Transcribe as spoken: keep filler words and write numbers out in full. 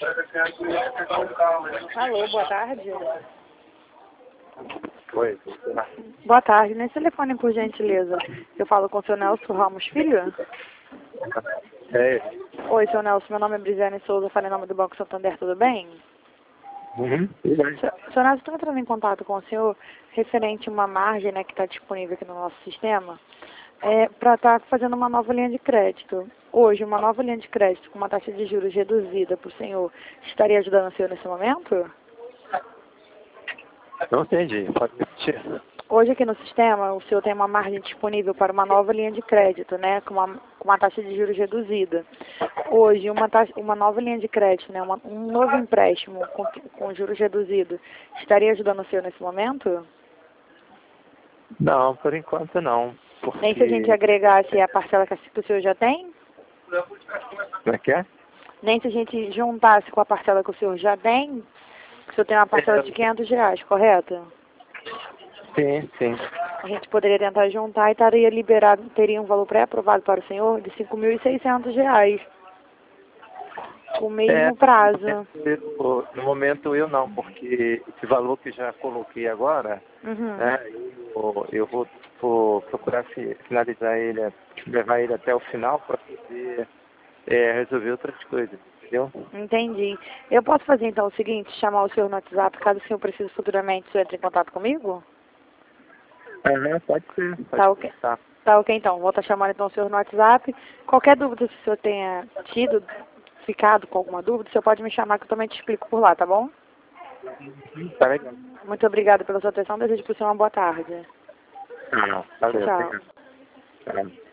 Alô, boa tarde. Oi. Boa tarde. Nesse telefone, por gentileza, eu falo com o seu Nelson Ramos Filho? É. Oi, seu Nelson. Meu nome é Brisiane Souza, falei em nome do Banco Santander, tudo bem? Uhum. Tudo bem. Seu, seu Nelson, estou entrando em contato com o senhor referente a uma margem, né, que está disponível aqui no nosso sistema, é, para estar fazendo uma nova linha de crédito. Hoje, uma nova linha de crédito com uma taxa de juros reduzida para o senhor estaria ajudando o senhor nesse momento? Não entendi. Pode repetir. Hoje aqui no sistema, o senhor tem uma margem disponível para uma nova linha de crédito, né, com uma, com uma taxa de juros reduzida. Hoje, uma, taxa, uma nova linha de crédito, né, uma, um novo empréstimo com, com juros reduzidos, estaria ajudando o senhor nesse momento? Não, por enquanto não. Porque... Nem se a gente agregasse a parcela que o senhor já tem? Como é que é? Nem se a gente juntasse com a parcela que o senhor já tem? O senhor tem uma parcela de quinhentos reais, correto? Sim, sim. A gente poderia tentar juntar e estaria liberado, teria um valor pré-aprovado para o senhor de cinco mil e seiscentos reais. O mesmo É, prazo. eu, no momento eu não, porque esse valor que já coloquei agora, Uhum. né, eu, eu vou, vou procurar fi- finalizar ele, levar ele até o final para poder é, resolver outras coisas, entendeu? Entendi. Eu posso fazer então o seguinte, chamar o senhor no WhatsApp, caso o senhor precise futuramente, o senhor entre em contato comigo? Aham, pode ser, pode Tá ok. tá. Tá ok então, vou estar chamando então o senhor no WhatsApp. Qualquer dúvida que o senhor tenha tido, ficado com alguma dúvida, o senhor pode me chamar que eu também te explico por lá, tá bom? Tá legal. Muito obrigada pela sua atenção, desejo para o senhor uma boa tarde. Ah, valeu, Tchau. obrigado. Tá.